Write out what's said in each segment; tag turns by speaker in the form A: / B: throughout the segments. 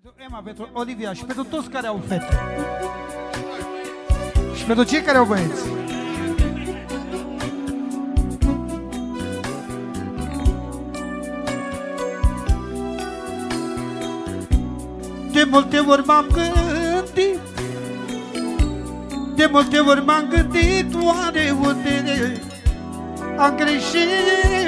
A: Pentru Emma, pentru Olivia și pentru toți care au fete. Și pentru cei care au băieți. De multe ori m-am gândit, de multe ori m-am gândit, oare unde am greșit?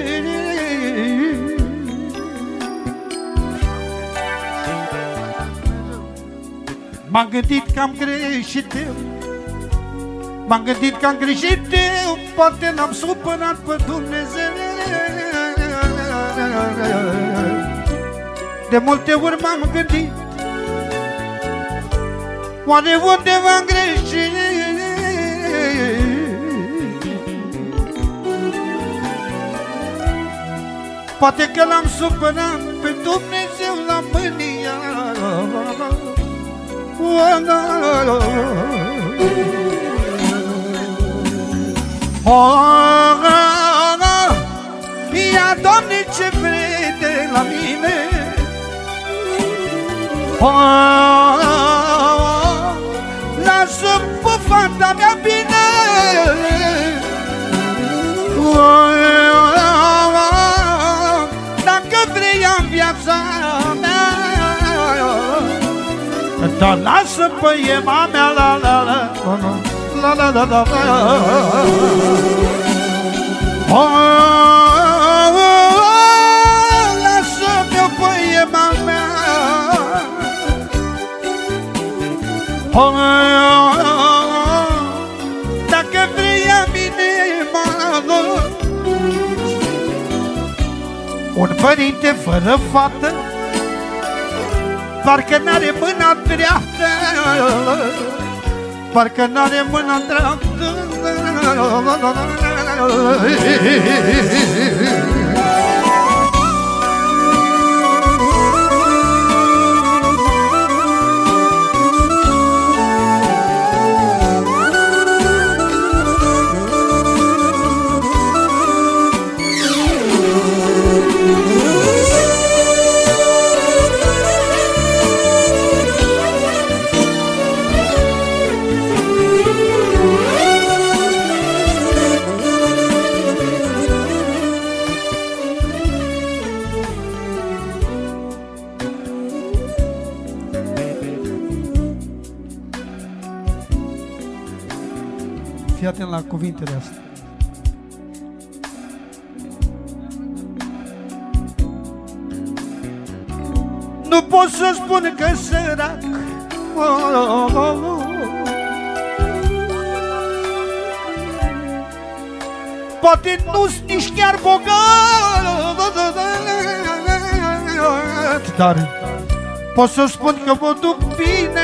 A: M-am gândit că am greșit eu, m-am gândit că am greșit eu, poate l-am supărat pe Dumnezeu. De multe ori m-am gândit, oare unde v-am greșit? Poate că l-am supărat pe Dumnezeu la mânia. Ia, Doamne, ce vrei de la mine? Lasă pe fata mea bine. Dacă vrei în viața mea, dar lasă pe Emma mea, la la la la la la la lasă-mi-o pe Emma mea. Dacă vrei a mine, un părinte fără fată parcă n-are mâna dreaptă, parcă n-are mâna dreaptă. Fii atent la cuvintele astea. Nu pot să spun că sărac, poate nu-s nici chiar bogat, dar pot să spun că mă duc bine.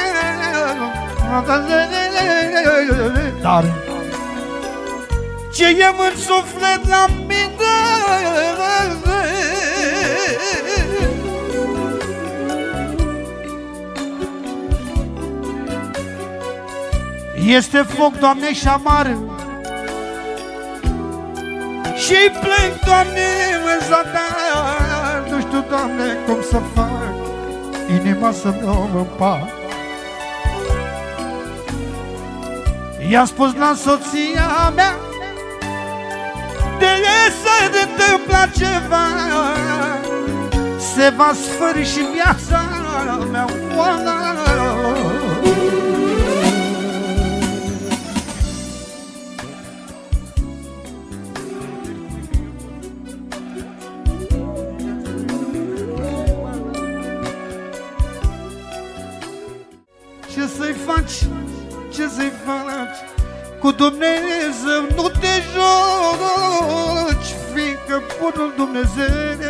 A: Dar ce e în suflet la mine este foc, Doamne, și amar, și-i plâng, Doamne, în zadar. Nu știu, Doamne, cum să fac inima să-mi o împac. I-am spus la soția mea, de s-ar întâmpla ceva, se va sfârși viața mea. Ce să-i faci? Ce să-i faci? Cu Dumnezeu nu te joci, fiindcă bunul Dumnezeu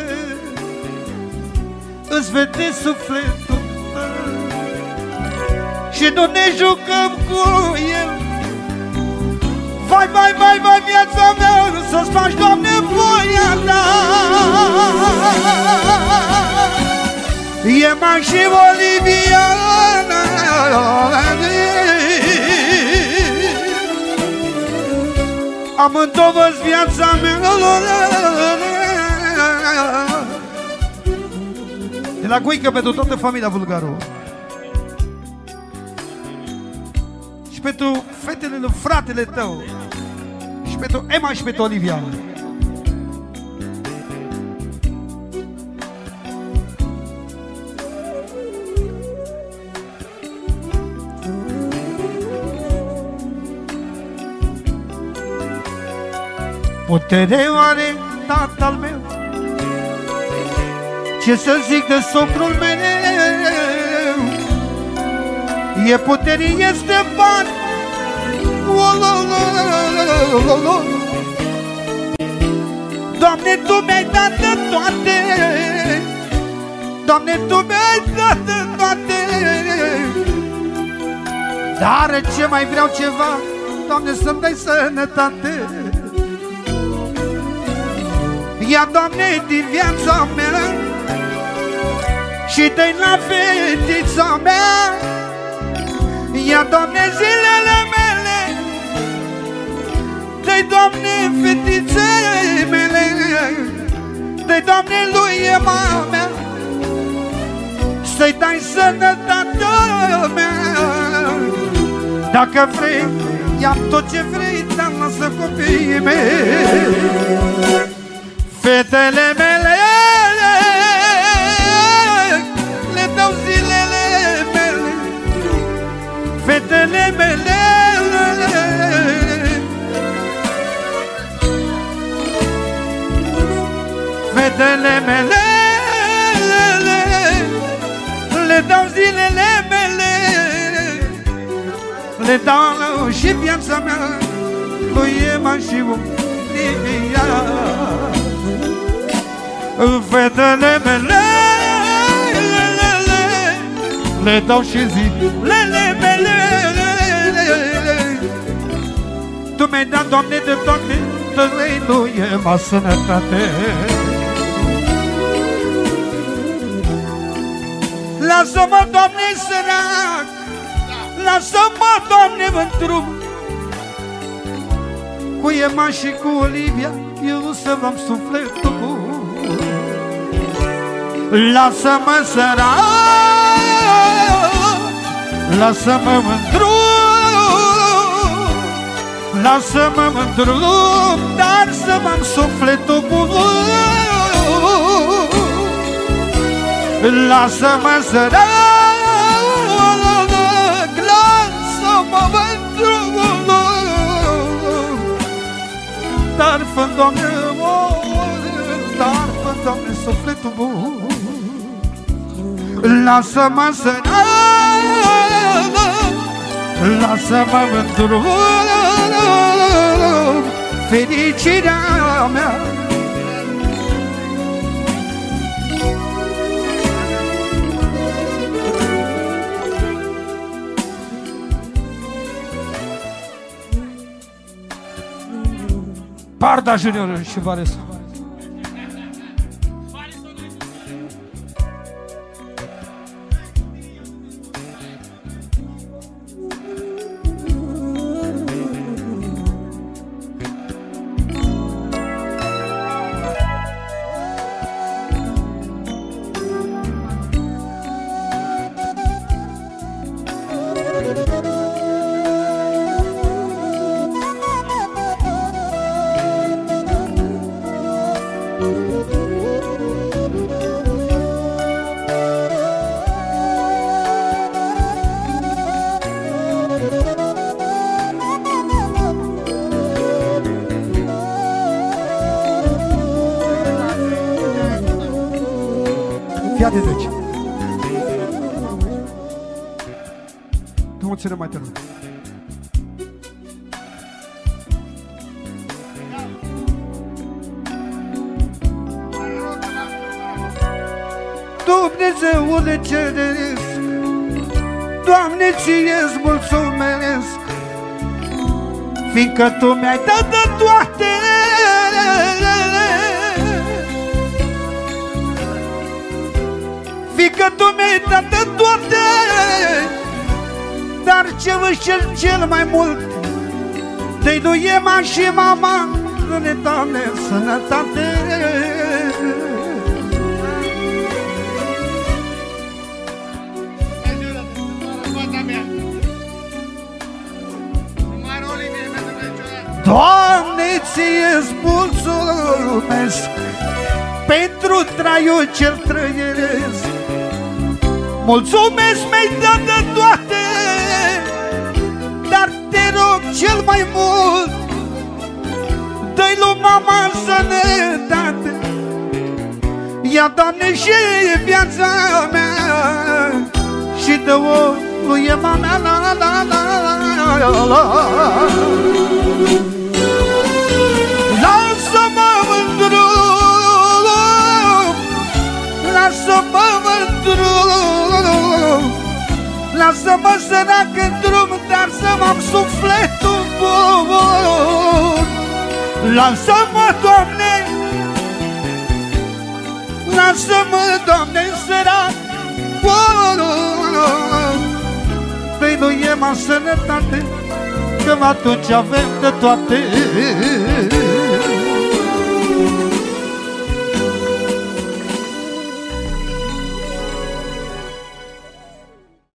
A: îți vede sufletul și nu ne jucăm cu El. Vai, vai, vai, vai, viața mea, să-ți faci, Doamne, voia Ta. Emma și Olivia, amândouă-s viața mea. De la Goică pentru toată familia Bulgaru. Și pentru fetele lui fratele tău. Și pentru Emma și pentru Olivia. Putere are tatăl meu, ce să zic de socrul meu? E putere, este bani. Doamne, Tu mi-ai dat de toate, Doamne, Tu mi-ai dat de toate, dar ce mai vreau ceva, Doamne, să-mi dai sănătate. Ia, Doamne, din viața mea și dă-i la fetița mea. Ia, Doamne, zilele mele, dă-i, Doamne, fetiței mele, dă-i, Doamne, lui Emma mea, să-i dai sănătatea mea. Dacă vrei, ia tot ce vrei, dar lasă copiii mei. Fetele mele, le dau zilele mele. Fetele mele, fetele mele, le dau zilele mele. Le dau și viața mea lui Emma și Olivia. Fetele mele, le dau și zilele mele. Tu mi-ai dat, Doamne, de toate, dă-i lui Emma sănătate. Lasă-mă, Doamne, sărac, lasă-mă, Doamne, în drum, cu Emma și cu Olivia eu să v-am sufletul bun. Lasă-mă, sărac, lasă-mă în drum, lasă-mă în drum, dar să m-am sufletul bun. Lasă-mă, sărac, lasă-mă în drum, dar fă, Doamne, dar fă, Doamne, sufletul bun. Lasă-mă, sărac, lasă-mă în drum, fericirea mea. Parda Junior și Varesu. Fii deci. Tu ține mai tare. Dumnezeule ceresc, Doamne, ție-ți mulțumesc, fiindcă Tu mi-ai dat de toate. Fiindcă Tu mi-ai dat de toate, dar ce vă cer cel mai mult, de-i lui Emma și mama, ne Doamne, sănătate. ție-ți mulțumesc pentru traiul ce-l trăiesc. Mulțumesc, mi-ai dat de toate, dar te rog cel mai mult, dă-i lui mama sănătate. Ia, Doamne, și viața mea și dă-o lui Ema mea, la la la la la. Lasă-mă în drum, lasă-mă în drum, lasă-mă sărac în drum, dar să-mi am sufletul bun. Lasă-mă, Doamne, lasă-mă, Doamne, sărac bun. Dă-i lui Ema sănătate, că atunci avem de toate.